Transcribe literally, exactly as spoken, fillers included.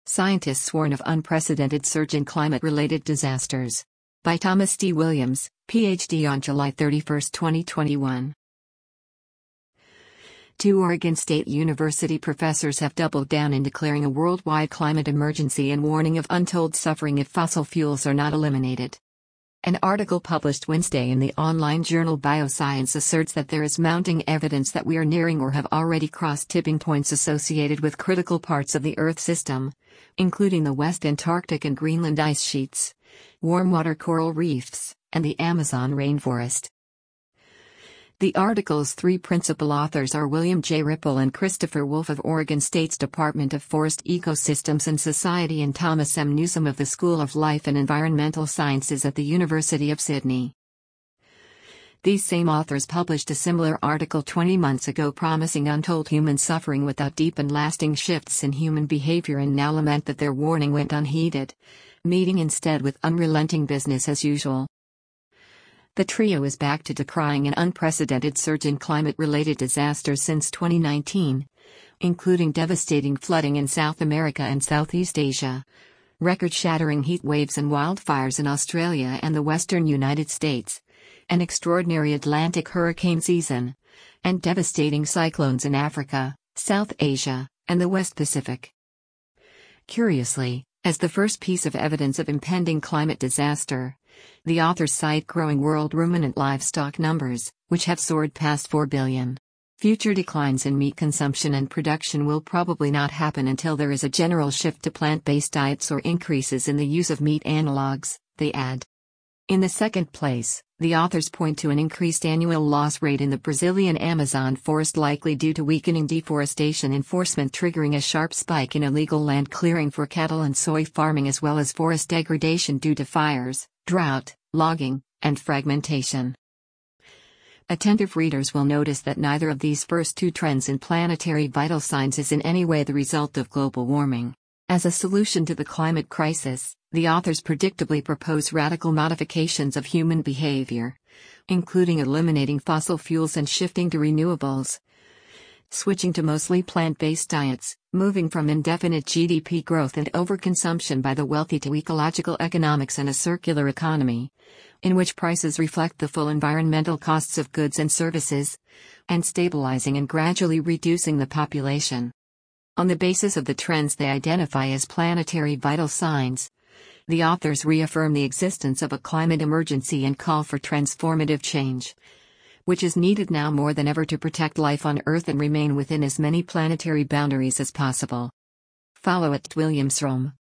Scientists warn of unprecedented surge in climate-related disasters. By Thomas D. Williams, P H D on July thirty-first, twenty twenty-one. Two Oregon State University professors have doubled down in declaring a worldwide climate emergency and warning of untold suffering if fossil fuels are not eliminated. An article published Wednesday in the online journal Bioscience asserts that there is mounting evidence that we are nearing or have already crossed tipping points associated with critical parts of the Earth system, including the West Antarctic and Greenland ice sheets, warm-water coral reefs, and the Amazon rainforest. The article's three principal authors are William J. Ripple and Christopher Wolfe of Oregon State's Department of Forest Ecosystems and Society and Thomas M. Newsome of the School of Life and Environmental Sciences at the University of Sydney. These same authors published a similar article twenty months ago promising untold human suffering without deep and lasting shifts in human behavior and now lament that their warning went unheeded, meeting instead with unrelenting business as usual. The trio is back to decrying an unprecedented surge in climate-related disasters since twenty nineteen, including devastating flooding in South America and Southeast Asia, record-shattering heat waves and wildfires in Australia and the western United States, an extraordinary Atlantic hurricane season, and devastating cyclones in Africa, South Asia, and the West Pacific. Curiously, as the first piece of evidence of impending climate disaster, the authors cite growing world ruminant livestock numbers, which have soared past four billion. Future declines in meat consumption and production will probably not happen until there is a general shift to plant-based diets or increases in the use of meat analogs, they add. In the second place, the authors point to an increased annual loss rate in the Brazilian Amazon forest likely due to weakening deforestation enforcement triggering a sharp spike in illegal land clearing for cattle and soy farming as well as forest degradation due to fires, drought, logging, and fragmentation. Attentive readers will notice that neither of these first two trends in planetary vital signs is in any way the result of global warming. As a solution to the climate crisis, the authors predictably propose radical modifications of human behavior, including eliminating fossil fuels and shifting to renewables, switching to mostly plant-based diets, moving from indefinite G D P growth and overconsumption by the wealthy to ecological economics and a circular economy, in which prices reflect the full environmental costs of goods and services, and stabilizing and gradually reducing the population. On the basis of the trends they identify as planetary vital signs, the authors reaffirm the existence of a climate emergency and call for transformative change, which is needed now more than ever to protect life on Earth and remain within as many planetary boundaries as possible. Follow at Williamsrom.